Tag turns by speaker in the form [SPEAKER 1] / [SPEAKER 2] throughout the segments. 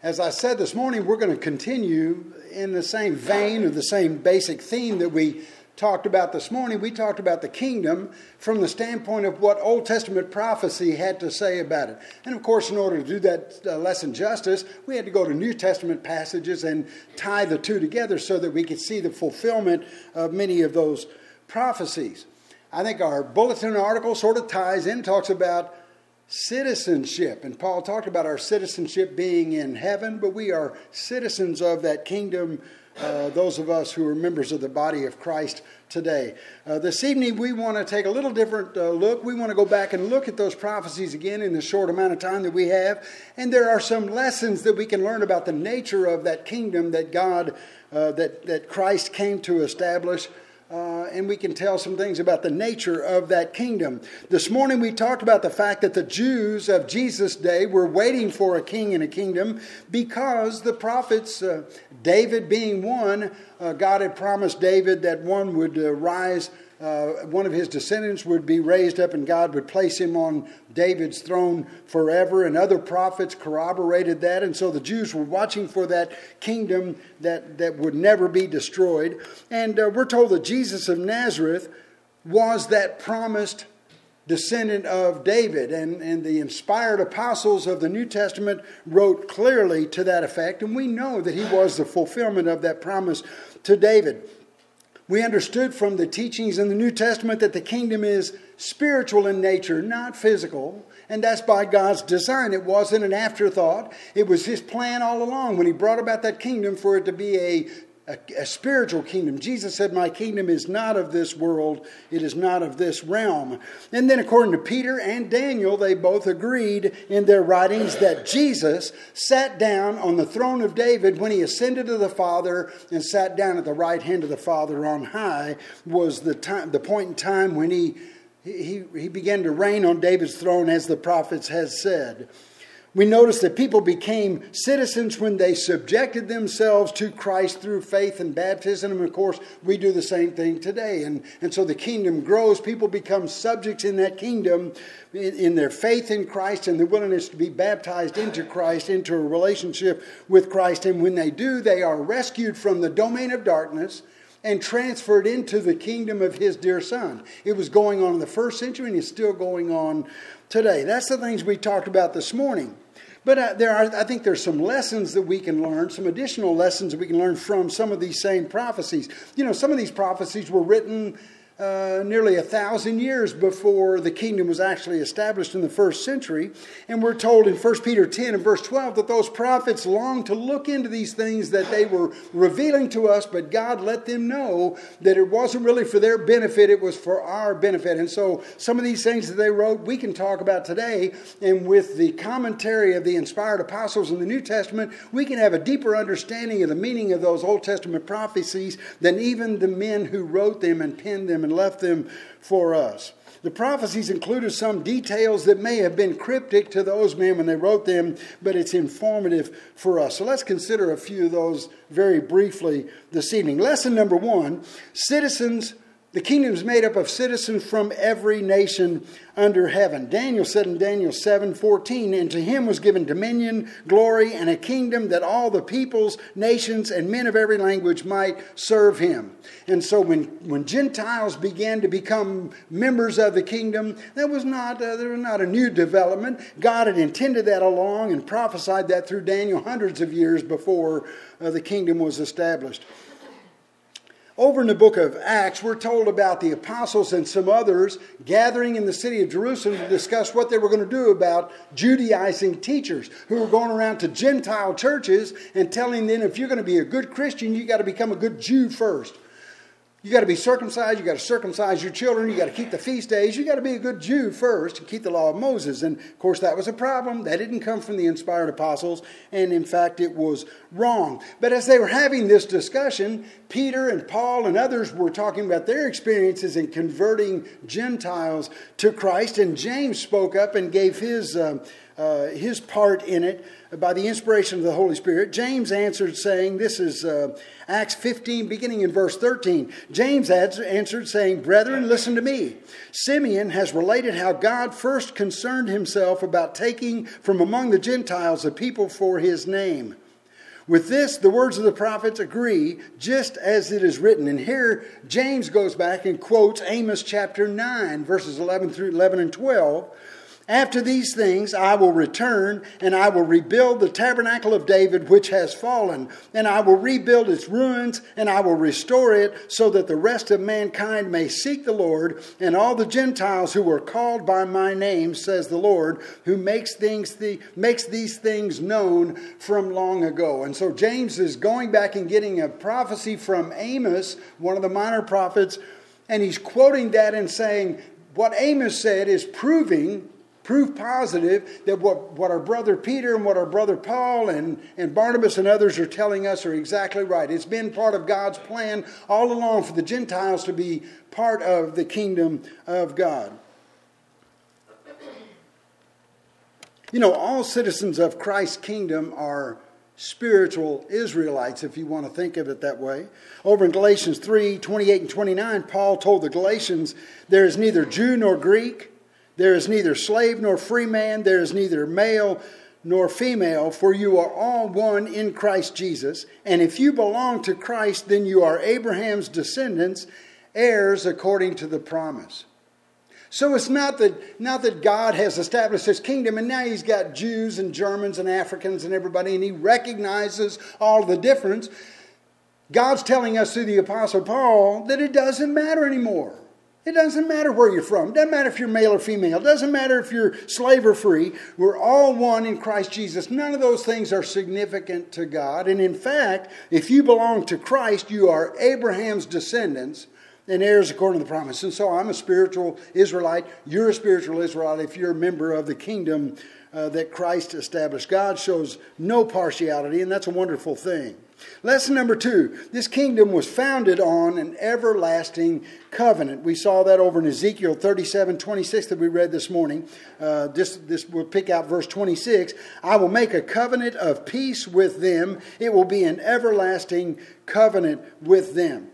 [SPEAKER 1] As I said this morning, we're going to continue in the same vein or the same basic theme that we talked about this morning. We talked about the kingdom from the standpoint of what Old Testament prophecy had to say about it. And of course, in order to do that lesson justice, we had to go to New Testament passages and tie the two together so that we could see the fulfillment of many of those prophecies. I think our bulletin article sort of ties in, talks about citizenship. And Paul talked about our citizenship being in heaven, but we are citizens of that kingdom, those of us who are members of the body of Christ today. This evening, we want to take a little different look. We want to go back and look at those prophecies again in the short amount of time that we have. And there are some lessons that we can learn about the nature of that kingdom that God, that Christ came to establish. And we can tell some things about the nature of that kingdom. This morning we talked about the fact that the Jews of Jesus' day were waiting for a king and a kingdom because the prophets, David being one, God had promised David that one would rise, one of his descendants would be raised up and God would place him on David's throne forever. And other prophets corroborated that. And so the Jews were watching for that kingdom that would never be destroyed. And we're told that Jesus of Nazareth was that promised descendant of David. And the inspired apostles of the New Testament wrote clearly to that effect. And we know that he was the fulfillment of that promise to David. We understood from the teachings in the New Testament that the kingdom is spiritual in nature, not physical. And that's by God's design. It wasn't an afterthought. It was his plan all along when he brought about that kingdom for it to be a spiritual kingdom. Jesus said, my kingdom is not of this world. It is not of this realm. And then according to Peter and Daniel, they both agreed in their writings that Jesus sat down on the throne of David when he ascended to the Father and sat down at the right hand of the Father on high was the point in time when he began to reign on David's throne, as the prophets had said. We notice that people became citizens when they subjected themselves to Christ through faith and baptism. And of course, we do the same thing today. And so the kingdom grows. People become subjects in that kingdom in their faith in Christ and the willingness to be baptized into Christ, into a relationship with Christ. And when they do, they are rescued from the domain of darkness and transferred into the kingdom of his dear Son. It was going on in the first century and it's still going on today. That's the things we talked about this morning. But I think there's some lessons that we can learn, some additional lessons that we can learn from some of these same prophecies. You know, some of these prophecies were written nearly 1,000 years before the kingdom was actually established in the first century. And we're told in 1 Peter 10 and verse 12 that those prophets longed to look into these things that they were revealing to us, but God let them know that it wasn't really for their benefit, it was for our benefit. And so some of these things that they wrote, we can talk about today. And with the commentary of the inspired apostles in the New Testament, we can have a deeper understanding of the meaning of those Old Testament prophecies than even the men who wrote them and penned them and left them for us. The prophecies included some details that may have been cryptic to those men when they wrote them, but it's informative for us. So let's consider a few of those very briefly this evening. Lesson number 1, citizens. The kingdom is made up of citizens from every nation under heaven. Daniel said in Daniel 7:14, and to him was given dominion, glory, and a kingdom that all the peoples, nations, and men of every language might serve him. And so when Gentiles began to become members of the kingdom, there was not a new development. God had intended that along and prophesied that through Daniel hundreds of years before the kingdom was established. Over in the book of Acts, we're told about the apostles and some others gathering in the city of Jerusalem to discuss what they were going to do about Judaizing teachers who were going around to Gentile churches and telling them, if you're going to be a good Christian, you got to become a good Jew first. You got to be circumcised. You got to circumcise your children. You got to keep the feast days. You got to be a good Jew first and keep the law of Moses. And of course, that was a problem. That didn't come from the inspired apostles. And in fact, it was wrong. But as they were having this discussion, Peter and Paul and others were talking about their experiences in converting Gentiles to Christ. And James spoke up and gave his his part in it by the inspiration of the Holy Spirit. James answered saying, this is Acts 15, beginning in verse 13. James answered saying, "Brethren, listen to me. Simeon has related how God first concerned himself about taking from among the Gentiles a people for his name. With this, the words of the prophets agree, just as it is written." And here, James goes back and quotes Amos chapter 9, verses 11 and 12. "After these things I will return, and I will rebuild the tabernacle of David which has fallen, and I will rebuild its ruins, and I will restore it, so that the rest of mankind may seek the Lord, and all the Gentiles who were called by my name, says the Lord, who makes these things known from long ago." And so James is going back and getting a prophecy from Amos, one of the minor prophets, and he's quoting that and saying what Amos said is proof positive that what our brother Peter and what our brother Paul and Barnabas and others are telling us are exactly right. It's been part of God's plan all along for the Gentiles to be part of the kingdom of God. You know, all citizens of Christ's kingdom are spiritual Israelites, if you want to think of it that way. Over in Galatians 3, 28 and 29, Paul told the Galatians, "There is neither Jew nor Greek, there is neither slave nor free man, there is neither male nor female, for you are all one in Christ Jesus. And if you belong to Christ, then you are Abraham's descendants, heirs according to the promise." So it's not that God has established his kingdom and now he's got Jews and Germans and Africans and everybody, and he recognizes all the difference. God's telling us through the Apostle Paul that it doesn't matter anymore. It doesn't matter where you're from. It doesn't matter if you're male or female. It doesn't matter if you're slave or free. We're all one in Christ Jesus. None of those things are significant to God. And in fact, if you belong to Christ, you are Abraham's descendants and heirs according to the promise. And so I'm a spiritual Israelite. You're a spiritual Israelite if you're a member of the kingdom that Christ established. God shows no partiality, and that's a wonderful thing. Lesson number 2, this kingdom was founded on an everlasting covenant. We saw that over in Ezekiel 37:26 that we read this morning. This we'll pick out verse 26. "I will make a covenant of peace with them. It will be an everlasting covenant with them."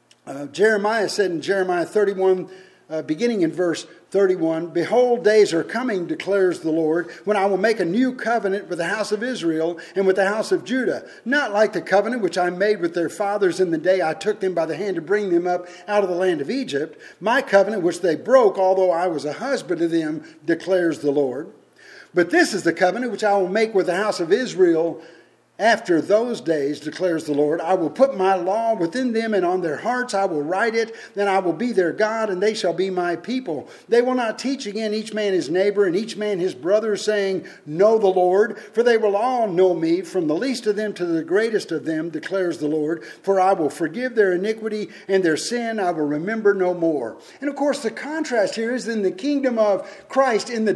[SPEAKER 1] Jeremiah said in Jeremiah 31, beginning in verse 31, "Behold, days are coming, declares the Lord, when I will make a new covenant with the house of Israel and with the house of Judah, not like the covenant which I made with their fathers in the day I took them by the hand to bring them up out of the land of Egypt, my covenant which they broke, although I was a husband to them, declares the Lord. But this is the covenant which I will make with the house of Israel after those days, declares the Lord. I will put my law within them, and on their hearts I will write it. Then I will be their God, and they shall be my people. They will not teach again each man his neighbor and each man his brother, saying, Know the Lord. For they will all know me, from the least of them to the greatest of them, declares the Lord. For I will forgive their iniquity, and their sin I will remember no more. And of course, the contrast here is in the kingdom of Christ, in the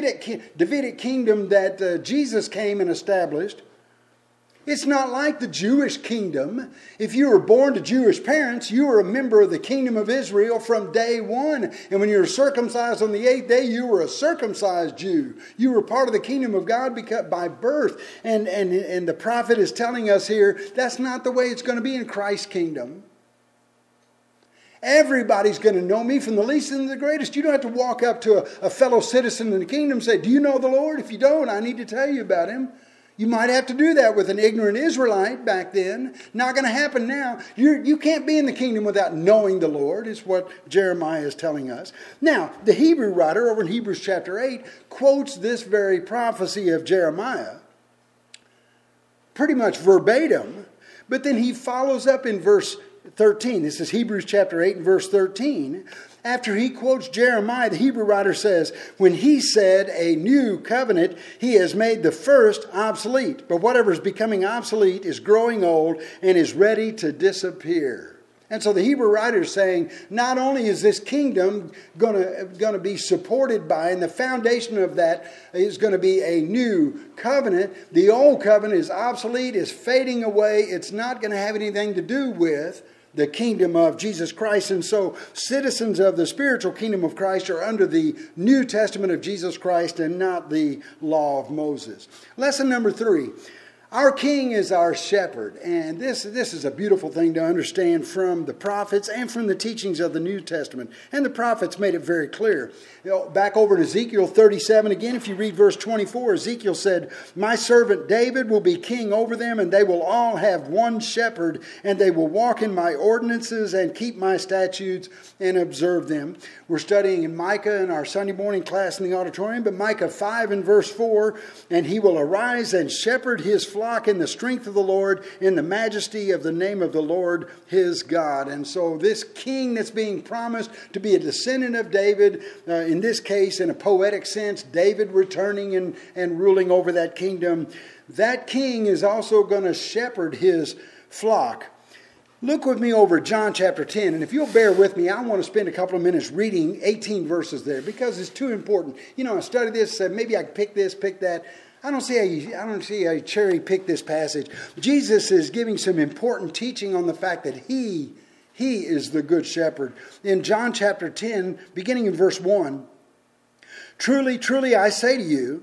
[SPEAKER 1] Davidic kingdom that Jesus came and established. It's not like the Jewish kingdom. If you were born to Jewish parents, you were a member of the kingdom of Israel from day one. And when you were circumcised on the 8th day, you were a circumcised Jew. You were part of the kingdom of God by birth. And the prophet is telling us here, that's not the way it's going to be in Christ's kingdom. Everybody's going to know me, from the least and the greatest. You don't have to walk up to a fellow citizen in the kingdom and say, Do you know the Lord? If you don't, I need to tell you about him. You might have to do that with an ignorant Israelite back then. Not going to happen now. You can't be in the kingdom without knowing the Lord, is what Jeremiah is telling us. Now, the Hebrew writer over in Hebrews chapter 8 quotes this very prophecy of Jeremiah pretty much verbatim, but then he follows up in verse 13. This is Hebrews chapter 8 and verse 13. After he quotes Jeremiah, the Hebrew writer says, When he said a new covenant, he has made the first obsolete. But whatever is becoming obsolete is growing old and is ready to disappear. And so the Hebrew writer is saying, not only is this kingdom going to be supported by, and the foundation of that is going to be a new covenant, the old covenant is obsolete, is fading away. It's not going to have anything to do with the kingdom of Jesus Christ. And so citizens of the spiritual kingdom of Christ are under the New Testament of Jesus Christ and not the law of Moses. Lesson number 3. Our King is our shepherd, and this is a beautiful thing to understand from the prophets and from the teachings of the New Testament. And the prophets made it very clear. Back over to Ezekiel 37 again, if you read verse 24, Ezekiel said, "My servant David will be king over them, and they will all have one shepherd, and they will walk in my ordinances and keep my statutes and observe them." We're studying in Micah in our Sunday morning class in the auditorium, but Micah 5 and verse 4, "And he will arise and shepherd his flock in the strength of the Lord, in the majesty of the name of the Lord his God." And so this king that's being promised to be a descendant of David, in this case, in a poetic sense, David returning and ruling over that kingdom, that king is also going to shepherd his flock. Look with me over John chapter 10, and if you'll bear with me, I want to spend a couple of minutes reading 18 verses there because it's too important. I studied this, maybe I pick this, pick that. I don't see how you cherry pick this passage. Jesus is giving some important teaching on the fact that He is the good shepherd. In John chapter 10, beginning in verse 1, "Truly, truly, I say to you,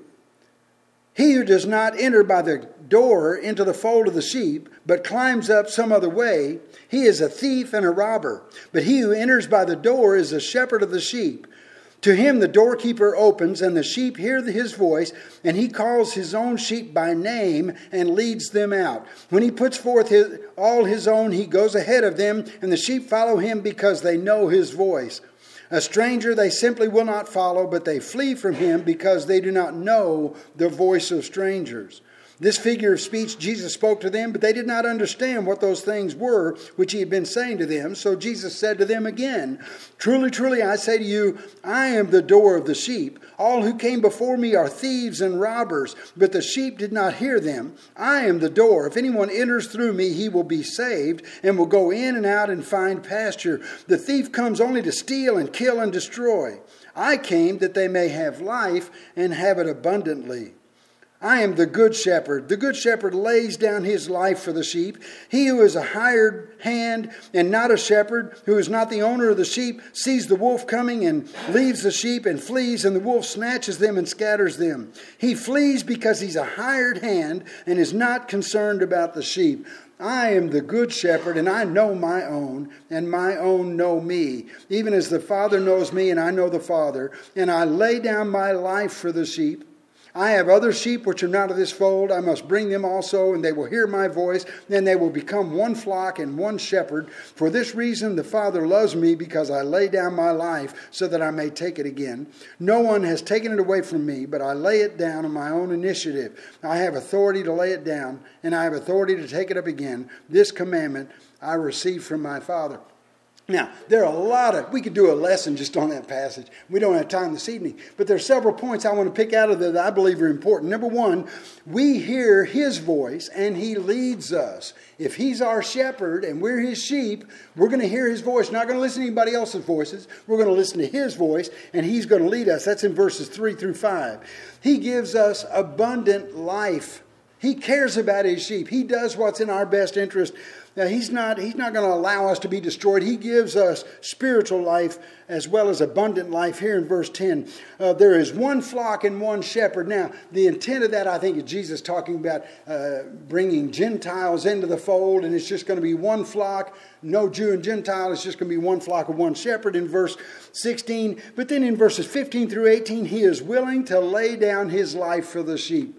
[SPEAKER 1] he who does not enter by the door into the fold of the sheep, but climbs up some other way, he is a thief and a robber. But he who enters by the door is a shepherd of the sheep. To him the doorkeeper opens, and the sheep hear his voice, and he calls his own sheep by name and leads them out. When he puts forth all his own, he goes ahead of them, and the sheep follow him because they know his voice. A stranger they simply will not follow, but they flee from him because they do not know the voice of strangers." This figure of speech Jesus spoke to them, but they did not understand what those things were which he had been saying to them. So Jesus said to them again, "Truly, truly, I say to you, I am the door of the sheep. All who came before me are thieves and robbers, but the sheep did not hear them. I am the door. If anyone enters through me, he will be saved and will go in and out and find pasture. The thief comes only to steal and kill and destroy. I came that they may have life and have it abundantly. I am the good shepherd. The good shepherd lays down his life for the sheep. He who is a hired hand and not a shepherd, who is not the owner of the sheep, sees the wolf coming and leaves the sheep and flees, and the wolf snatches them and scatters them. He flees because he's a hired hand and is not concerned about the sheep. I am the good shepherd, and I know my own, and my own know me, even as the Father knows me, and I know the Father, and I lay down my life for the sheep. I have other sheep which are not of this fold. I must bring them also, and they will hear my voice. Then they will become one flock and one shepherd. For this reason the Father loves me, because I lay down my life so that I may take it again. No one has taken it away from me, but I lay it down on my own initiative. I have authority to lay it down, and I have authority to take it up again. This commandment I received from my Father." Now, there are we could do a lesson just on that passage. We don't have time this evening. But there are several points I want to pick out of that I believe are important. Number one, we hear his voice and he leads us. If he's our shepherd and we're his sheep, we're going to hear his voice. We're not going to listen to anybody else's voices. We're going to listen to his voice, and he's going to lead us. That's in verses 3 through 5. He gives us abundant life. He cares about his sheep. He does what's in our best interest. Now, he's not going to allow us to be destroyed. He gives us spiritual life as well as abundant life. Here in verse 10, there is one flock and one shepherd. Now, the intent of that, I think, is Jesus talking about bringing Gentiles into the fold, and it's just going to be one flock, no Jew and Gentile. It's just going to be one flock of one shepherd in verse 16. But then in verses 15 through 18, he is willing to lay down his life for the sheep.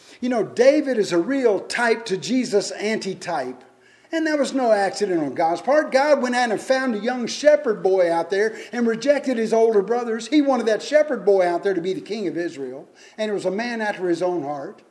[SPEAKER 1] David is a real type to Jesus' antitype. And that was no accident on God's part. God went out and found a young shepherd boy out there and rejected his older brothers. He wanted that shepherd boy out there to be the king of Israel. And it was a man after his own heart.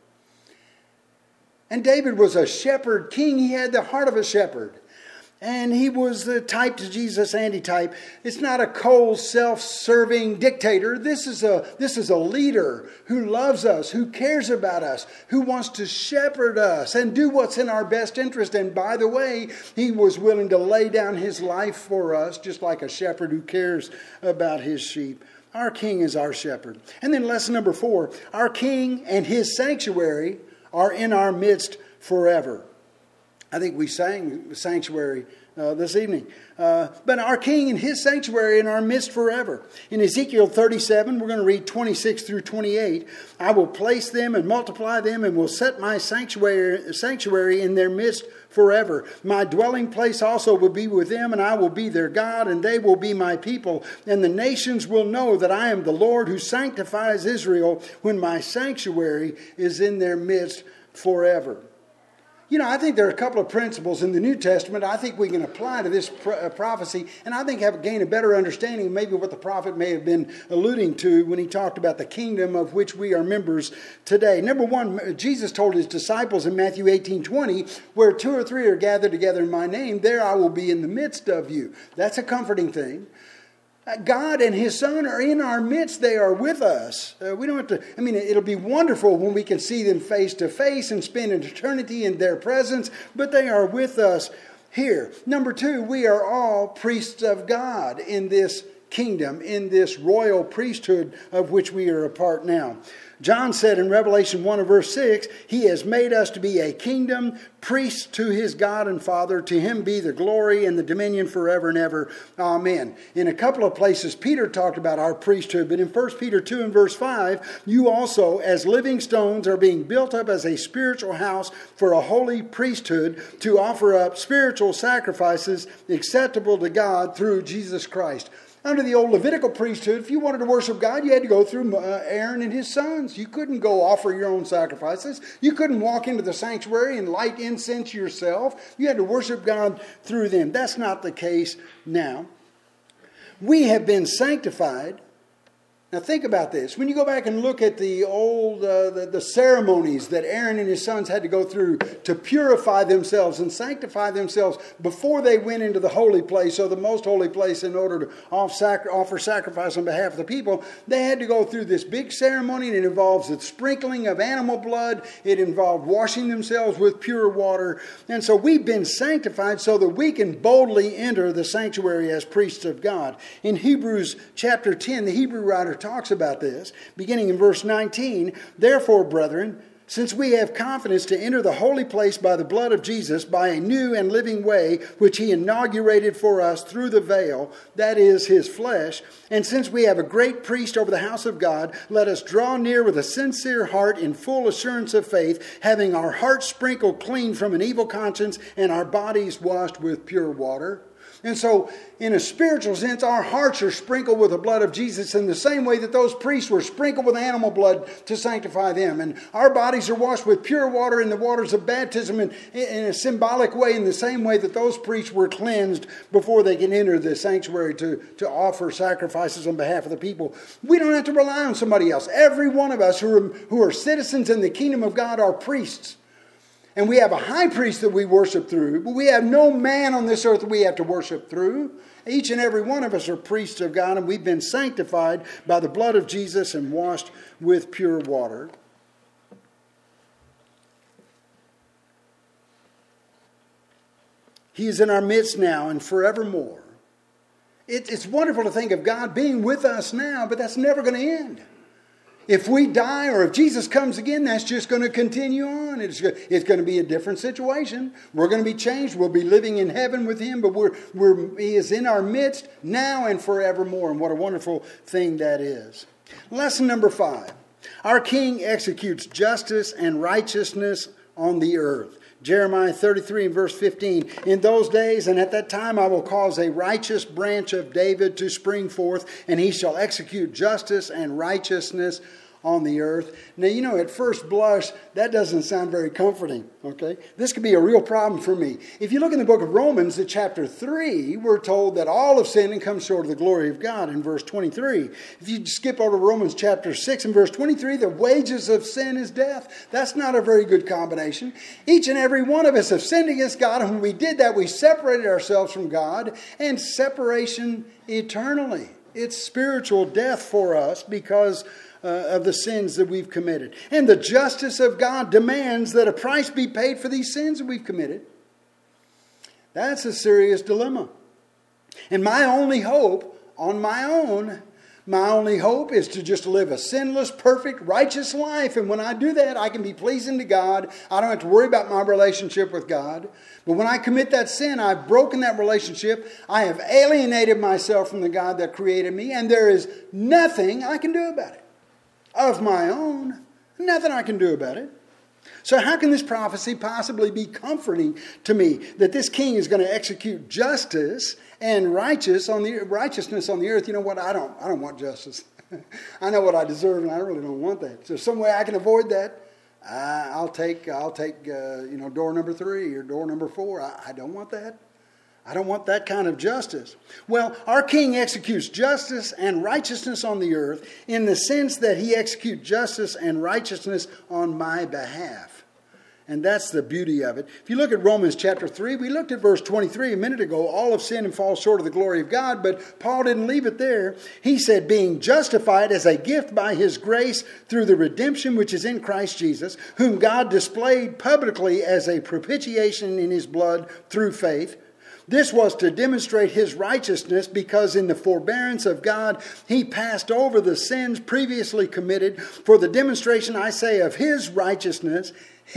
[SPEAKER 1] And David was a shepherd king. He had the heart of a shepherd. And he was the type to Jesus' antitype. It's not a cold, self-serving dictator. This is a leader who loves us, who cares about us, who wants to shepherd us and do what's in our best interest. And by the way, he was willing to lay down his life for us, just like a shepherd who cares about his sheep. Our king is our shepherd. And then lesson number 4, our king and his sanctuary are in our midst forever. I think we sang the sanctuary this evening. But our King and His sanctuary in our midst forever. In Ezekiel 37, we're going to read 26 through 28. I will place them and multiply them and will set my sanctuary in their midst forever. My dwelling place also will be with them, and I will be their God, and they will be my people. And the nations will know that I am the Lord who sanctifies Israel when my sanctuary is in their midst forever. You know, I think there are a couple of principles in the New Testament I think we can apply to this prophecy, and I think gain a better understanding of maybe what the prophet may have been alluding to when he talked about the kingdom of which we are members today. Number one, Jesus told his disciples in Matthew 18:20, where 2 or 3 are gathered together in my name, there I will be in the midst of you. That's a comforting thing. God and His Son are in our midst. They are with us. We don't have to, it'll be wonderful when we can see them face to face and spend an eternity in their presence, but they are with us here. Number 2, we are all priests of God in this kingdom, in this royal priesthood of which we are a part now. John said in Revelation 1 and verse 6, He has made us to be a kingdom, priests to His God and Father. To Him be the glory and the dominion forever and ever. Amen. In a couple of places, Peter talked about our priesthood, but in 1 Peter 2 and verse 5, you also, as living stones, are being built up as a spiritual house for a holy priesthood to offer up spiritual sacrifices acceptable to God through Jesus Christ. Under the old Levitical priesthood, if you wanted to worship God, you had to go through Aaron and his sons. You couldn't go offer your own sacrifices. You couldn't walk into the sanctuary and light incense yourself. You had to worship God through them. That's not the case now. We have been sanctified. Now think about this. When you go back and look at the old the ceremonies that Aaron and his sons had to go through to purify themselves and sanctify themselves before they went into the holy place, or the most holy place, in order to offer sacrifice on behalf of the people, they had to go through this big ceremony, and it involves the sprinkling of animal blood. It involved washing themselves with pure water. And so we've been sanctified so that we can boldly enter the sanctuary as priests of God. In Hebrews chapter 10, the Hebrew writer talks about this, beginning in verse 19. Therefore, brethren, since we have confidence to enter the holy place by the blood of Jesus, by a new and living way, which He inaugurated for us through the veil, that is, His flesh, and since we have a great priest over the house of God, let us draw near with a sincere heart in full assurance of faith, having our hearts sprinkled clean from an evil conscience and our bodies washed with pure water. And so, in a spiritual sense, our hearts are sprinkled with the blood of Jesus in the same way that those priests were sprinkled with animal blood to sanctify them. And our bodies are washed with pure water in the waters of baptism in a symbolic way, in the same way that those priests were cleansed before they can enter the sanctuary to offer sacrifices on behalf of the people. We don't have to rely on somebody else. Every one of us who are citizens in the kingdom of God are priests. And we have a high priest that we worship through, but we have no man on this earth that we have to worship through. Each and every one of us are priests of God, and we've been sanctified by the blood of Jesus and washed with pure water. He is in our midst now and forevermore. It's wonderful to think of God being with us now, but that's never going to end. If we die, or if Jesus comes again, that's just going to continue on. It's going to be a different situation. We're going to be changed. We'll be living in heaven with Him, but He is in our midst now and forevermore. And what a wonderful thing that is. Lesson number 5. Our King executes justice and righteousness on the earth. Jeremiah 33 and verse 15. In those days and at that time I will cause a righteous branch of David to spring forth, and he shall execute justice and righteousness on the earth. Now, you know, at first blush, that doesn't sound very comforting, okay? This could be a real problem for me. If you look in the book of Romans at chapter 3, we're told that all have sinned and come short of the glory of God in verse 23. If you skip over to Romans chapter 6 and verse 23, the wages of sin is death. That's not a very good combination. Each and every one of us have sinned against God, and when we did that, we separated ourselves from God, and separation eternally. It's spiritual death for us because of the sins that we've committed. And the justice of God demands that a price be paid for these sins that we've committed. That's a serious dilemma. And my only hope on my own My only hope is to just live a sinless, perfect, righteous life. And when I do that, I can be pleasing to God. I don't have to worry about my relationship with God. But when I commit that sin, I've broken that relationship. I have alienated myself from the God that created me. And there is nothing I can do about it. Of my own, nothing I can do about it. So how can this prophecy possibly be comforting to me that this king is going to execute justice and righteousness on the earth? You know what? I don't want justice. I know what I deserve, and I really don't want that. So some way I can avoid that. I'll take door number 3 or door number 4. I don't want that. I don't want that kind of justice. Well, our king executes justice and righteousness on the earth in the sense that he executes justice and righteousness on my behalf. And that's the beauty of it. If you look at Romans chapter 3, we looked at verse 23 a minute ago. All have sinned and fall short of the glory of God, but Paul didn't leave it there. He said, being justified as a gift by his grace through the redemption which is in Christ Jesus, whom God displayed publicly as a propitiation in his blood through faith. This was to demonstrate his righteousness, because in the forbearance of God, he passed over the sins previously committed for the demonstration, I say, of his righteousness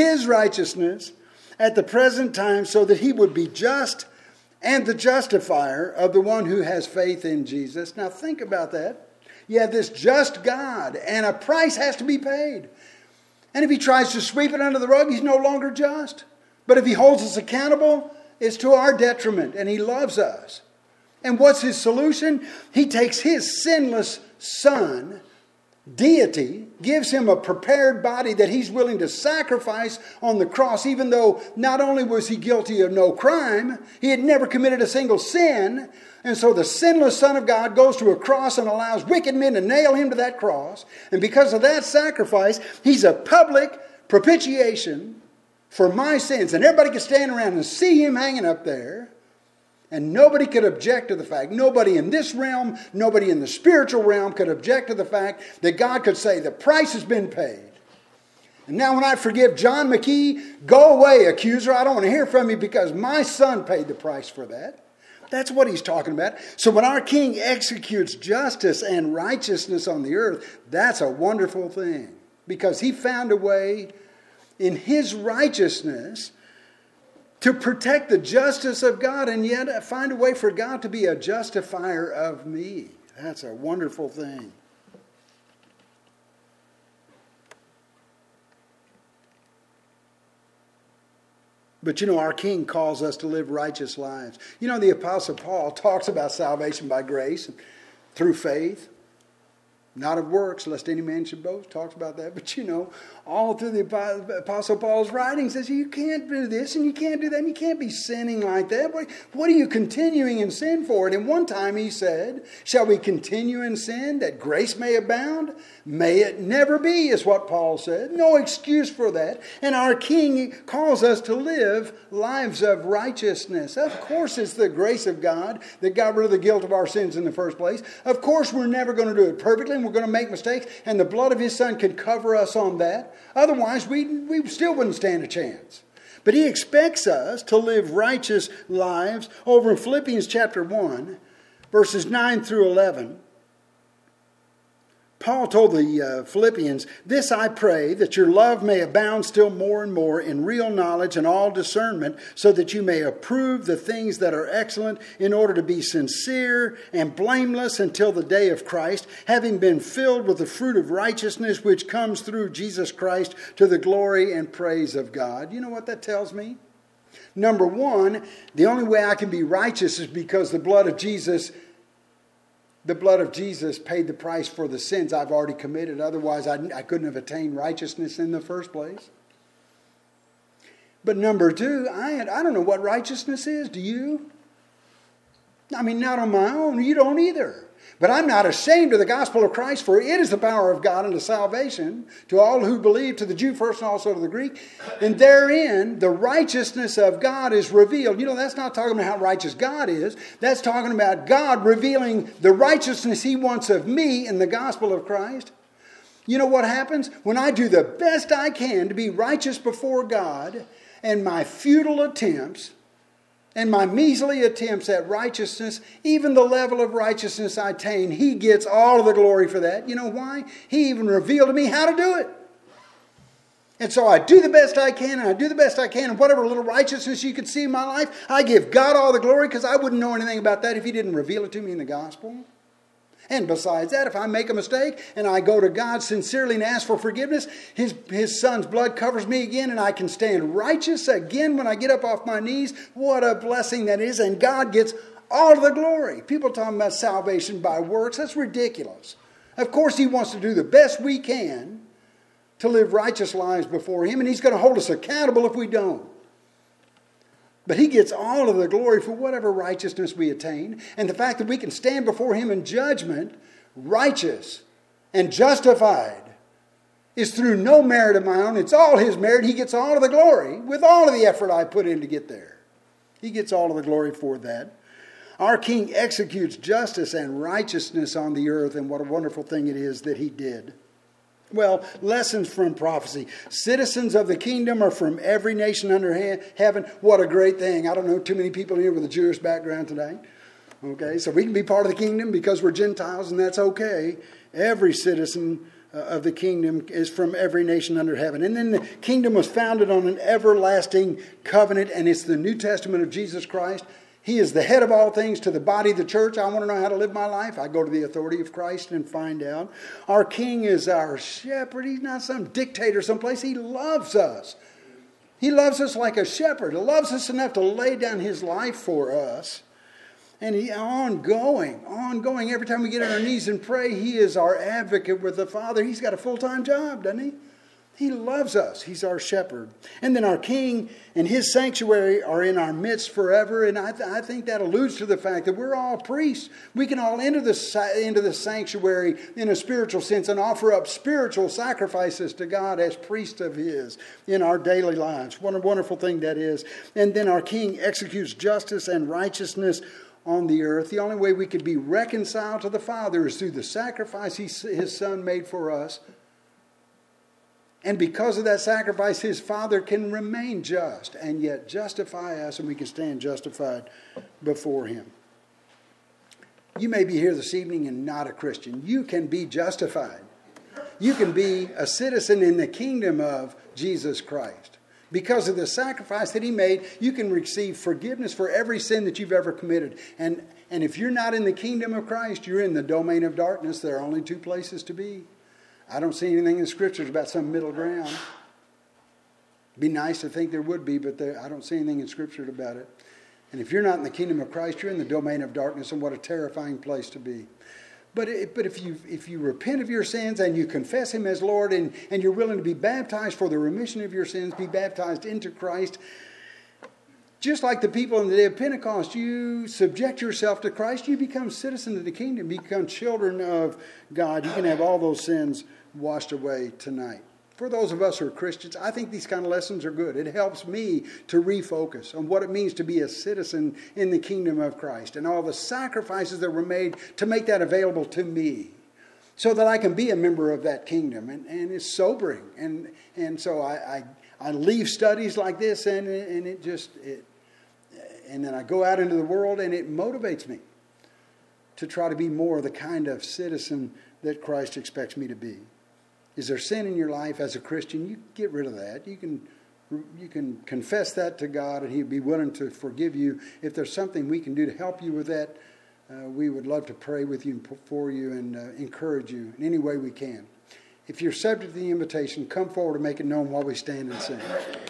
[SPEAKER 1] at the present time, so that he would be just and the justifier of the one who has faith in Jesus. Now think about that. You have this just God, and a price has to be paid. And if he tries to sweep it under the rug, he's no longer just. But if he holds us accountable, it's to our detriment, and he loves us. And what's his solution? He takes his sinless son, deity, gives him a prepared body that he's willing to sacrifice on the cross, even though not only was he guilty of no crime, he had never committed a single sin. And so the sinless Son of God goes to a cross and allows wicked men to nail him to that cross. And because of that sacrifice, he's a public propitiation for my sins. And everybody could stand around and see him hanging up there. And nobody could object to the fact. Nobody in this realm, nobody in the spiritual realm could object to the fact that God could say, the price has been paid. And now when I forgive John McKee, go away, accuser. I don't want to hear from you, because my son paid the price for that. That's what he's talking about. So when our king executes justice and righteousness on the earth, that's a wonderful thing. Because he found a way in his righteousness to protect the justice of God, and yet find a way for God to be a justifier of me. That's a wonderful thing. But you know, our King calls us to live righteous lives. You know, the Apostle Paul talks about salvation by grace through faith, not of works, lest any man should boast. Talks about that. But you know, all through the Apostle Paul's writings says you can't do this and you can't do that and you can't be sinning like that. What are you continuing in sin for? And in one time he said, shall we continue in sin that grace may abound? May it never be, is what Paul said. No excuse for that. And our King calls us to live lives of righteousness. Of course it's the grace of God that got rid of the guilt of our sins in the first place. Of course we're never going to do it perfectly, and we're going to make mistakes, and the blood of his son can cover us on that. Otherwise we still wouldn't stand a chance. But he expects us to live righteous lives. Over in Philippians chapter 1, verses 9 through 11, Paul told the Philippians, this I pray, that your love may abound still more and more in real knowledge and all discernment, so that you may approve the things that are excellent, in order to be sincere and blameless until the day of Christ, having been filled with the fruit of righteousness which comes through Jesus Christ, to the glory and praise of God. You know what that tells me? Number one, the only way I can be righteous is because the blood of Jesus paid the price for the sins I've already committed. Otherwise, I couldn't have attained righteousness in the first place. But number two, I don't know what righteousness is. Do you? I mean, not on my own. You don't either. But I'm not ashamed of the gospel of Christ, for it is the power of God unto salvation to all who believe, to the Jew first and also to the Greek. And therein, the righteousness of God is revealed. You know, that's not talking about how righteous God is. That's talking about God revealing the righteousness he wants of me in the gospel of Christ. You know what happens? When I do the best I can to be righteous before God, and my futile attempts and my measly attempts at righteousness, even the level of righteousness I attain, He gets all of the glory for that. You know why? He even revealed to me how to do it. And so I do the best I can, and I do the best I can, and whatever little righteousness you can see in my life, I give God all the glory, because I wouldn't know anything about that if He didn't reveal it to me in the gospel. And besides that, if I make a mistake and I go to God sincerely and ask for forgiveness, His Son's blood covers me again, and I can stand righteous again when I get up off my knees. What a blessing that is. And God gets all of the glory. People talking about salvation by works, that's ridiculous. Of course He wants to do the best we can to live righteous lives before Him, and He's going to hold us accountable if we don't. But He gets all of the glory for whatever righteousness we attain. And the fact that we can stand before Him in judgment, righteous and justified, is through no merit of my own. It's all His merit. He gets all of the glory with all of the effort I put in to get there. He gets all of the glory for that. Our King executes justice and righteousness on the earth, and what a wonderful thing it is that He did. Well, lessons from prophecy. Citizens of the kingdom are from every nation under heaven. What a great thing. I don't know too many people here with a Jewish background tonight. Okay, so we can be part of the kingdom because we're Gentiles, and that's okay. Every citizen of the kingdom is from every nation under heaven. And then the kingdom was founded on an everlasting covenant, and it's the New Testament of Jesus Christ. He is the head of all things to the body of the church. I want to know how to live my life. I go to the authority of Christ and find out. Our King is our shepherd. He's not some dictator someplace. He loves us. He loves us like a shepherd. He loves us enough to lay down His life for us. And He ongoing. Every time we get on our knees and pray, He is our advocate with the Father. He's got a full-time job, doesn't He? He loves us. He's our shepherd. And then our King and His sanctuary are in our midst forever. And I think that alludes to the fact that we're all priests. We can all enter the sanctuary in a spiritual sense and offer up spiritual sacrifices to God as priests of His in our daily lives. What a wonderful thing that is. And then our King executes justice and righteousness on the earth. The only way we could be reconciled to the Father is through the sacrifice His Son made for us. And because of that sacrifice, His Father can remain just and yet justify us, and we can stand justified before Him. You may be here this evening and not a Christian. You can be justified. You can be a citizen in the kingdom of Jesus Christ. Because of the sacrifice that He made, you can receive forgiveness for every sin that you've ever committed. And if you're not in the kingdom of Christ, you're in the domain of darkness. There are only two places to be. I don't see anything in the Scriptures about some middle ground. It'd be nice to think there would be, but I don't see anything in Scripture about it. And if you're not in the kingdom of Christ, you're in the domain of darkness, and what a terrifying place to be. But if you repent of your sins and you confess Him as Lord, and you're willing to be baptized for the remission of your sins, be baptized into Christ, just like the people in the day of Pentecost, you subject yourself to Christ, you become citizens of the kingdom, become children of God. You can have all those sins washed away tonight. For those of us who are Christians, I think these kind of lessons are good. It helps me to refocus on what it means to be a citizen in the kingdom of Christ and all the sacrifices that were made to make that available to me so that I can be a member of that kingdom. And it's sobering. And so I leave studies like this and and then I go out into the world, and it motivates me to try to be more the kind of citizen that Christ expects me to be. Is there sin in your life as a Christian? You get rid of that. You can confess that to God, and He'd be willing to forgive you. If there's something we can do to help you with that, we would love to pray with you and for you and encourage you in any way we can. If you're subject to the invitation, come forward and make it known while we stand and sing.